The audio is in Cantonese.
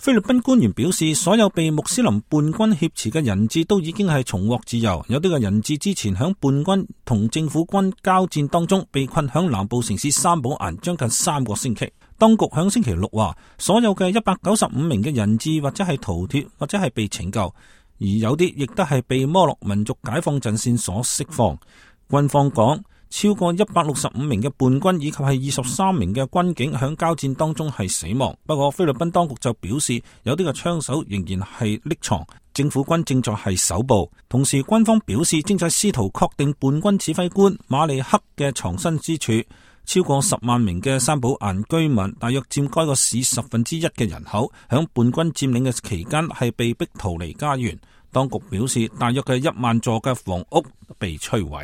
菲律賓官員表示，所有被穆斯林叛軍挾持嘅人質都已經係重獲自由。有啲嘅人質之前響叛軍同政府軍交戰當中被困響南部城市三寶岩將近3個星期。當局響星期六話，所有嘅195名嘅人質或者係逃脫或者係被拯救，而有啲亦都係被摩洛民族解放陣線所釋放。軍方講，超過165名嘅叛軍以及係23名嘅軍警響交戰當中係死亡。不過菲律賓當局就表示，有啲嘅槍手仍然係匿藏，政府軍正在係搜捕。同時軍方表示，正在試圖確定叛軍指揮官馬利克嘅藏身之處。超過10萬名嘅三寶岩居民，大約佔該個市1/10嘅人口，響叛軍佔領嘅期間係被逼逃離家園。當局表示，大約嘅1萬座嘅房屋被摧毀。